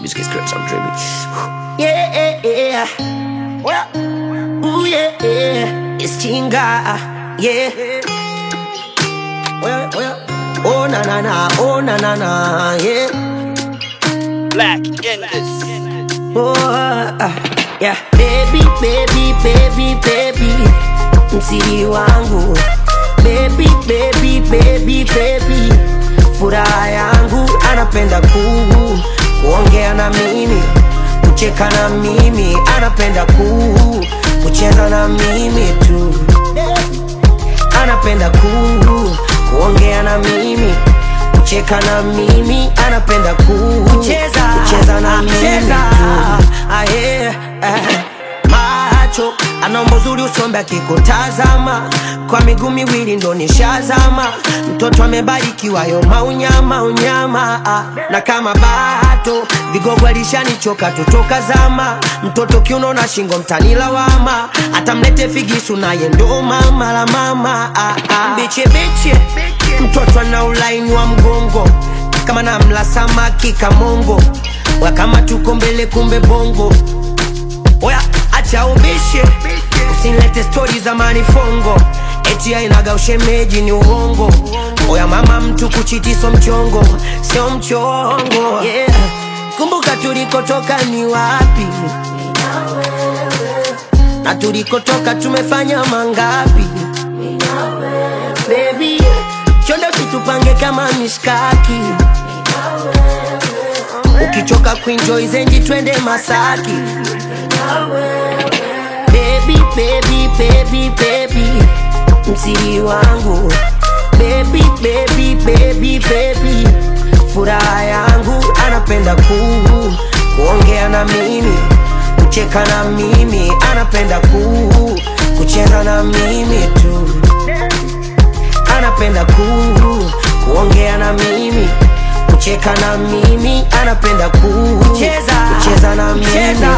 music is great, so I'm dreaming. Yeah, yeah. Well, ooh, yeah, yeah. It's Chinga, yeah. Well, oh na na na, oh na na na, yeah. Black in this. Oh, yeah. Baby, baby, baby, baby, msiri wangu. Baby, baby, baby, baby, furaha yangu. Anapenda kuongea na mimi, kucheka na mimi. Anapenda kucheza na mimi tu. Anapenda kuongea na mimi, kucheka na mimi. Anapenda kucheza na mimi tu. Macho anaomba uzuri usombe akikutazama, kwa miguu miwili ndo nishazama. Mtoto amebarikiwa yo unyama. Na kama bato vigogo alishanichoka tutoka zama. Mtoto kiuno na shingo mtanilawama, atamlete figisu naye ndo mama la mama. Biche mtoto ana ulaini wa mgongo, kama namla samaki kamongo. Kama tuko mbele kumbe bongo. Oya acha ubishe, usinilete story za manifongo, eti ainaga ushemeji ni uongo. Oya mama, mtu kuchitiso mchongo, sio mchongo, yeah. Kumbuka tulikotoka ni wapi, na tulikotoka tumefanya mangapi. Baby, chonde usitupange kama mishkaki. Ukichoka kuenjoy zenji twende Masaki. Baby, baby, baby, baby, msiri wangu. Baby, baby, baby, baby, furaha yangu. Anapenda kuongea na mimi, kucheka na mimi. Anapenda kucheza na mimi tu. Anapenda kuongea na mimi, kucheka na mimi. Anapenda kucheza na mimi tu.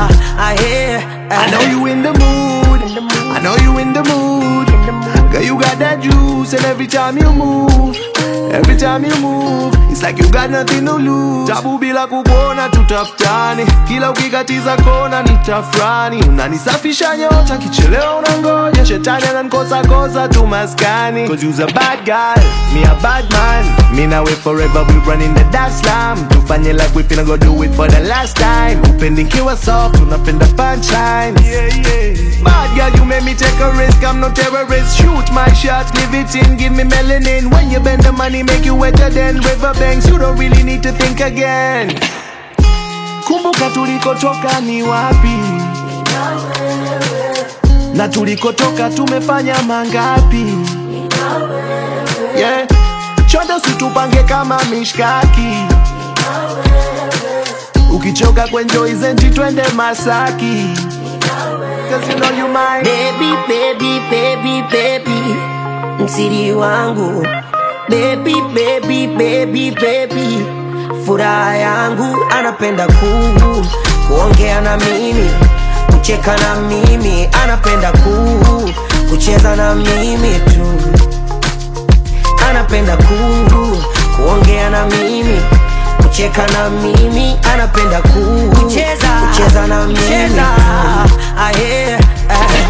I know you in the mood, I know you in the mood. Girl, you got that juice, and every time you move, it's like you got nothing to lose. Tabu bila kukuona tutafutani, kila ukikatiza kona nitafrani. Unanisafisha nyota, kichelewa unangoja. Shetani ananikosa tu maskani. Cause you's a bad guy, me a bad man. Me now wait forever, we running the dance slam. Tufanye like we finna go do it for the last time. Upendi kiwa soft, unapenda punchline. Yeah. Bad girl, you made me take a risk, I'm no terrorist. Shoot my shot, leave it in, give me melanin. When you bend the money, make you wetter than riverbanks. You don't really need to think again. Kumbuka tulikotoka ni wapi, na tulikotoka tumefanya mangapi. Yeah, chonde usitupange kama mishkaki. Ukichoka kuenjoy zenji twende Masaki. Cause you know you mine. Baby, baby, baby, baby, msiri wangu. Baby, baby, baby, baby, furaha yangu. Anapenda kuongea na mimi, kucheka na mimi. Anapenda kucheza na mimi tu. Anapenda kuongea na mimi, kucheka na mimi. Anapenda kucheza na mimi tu.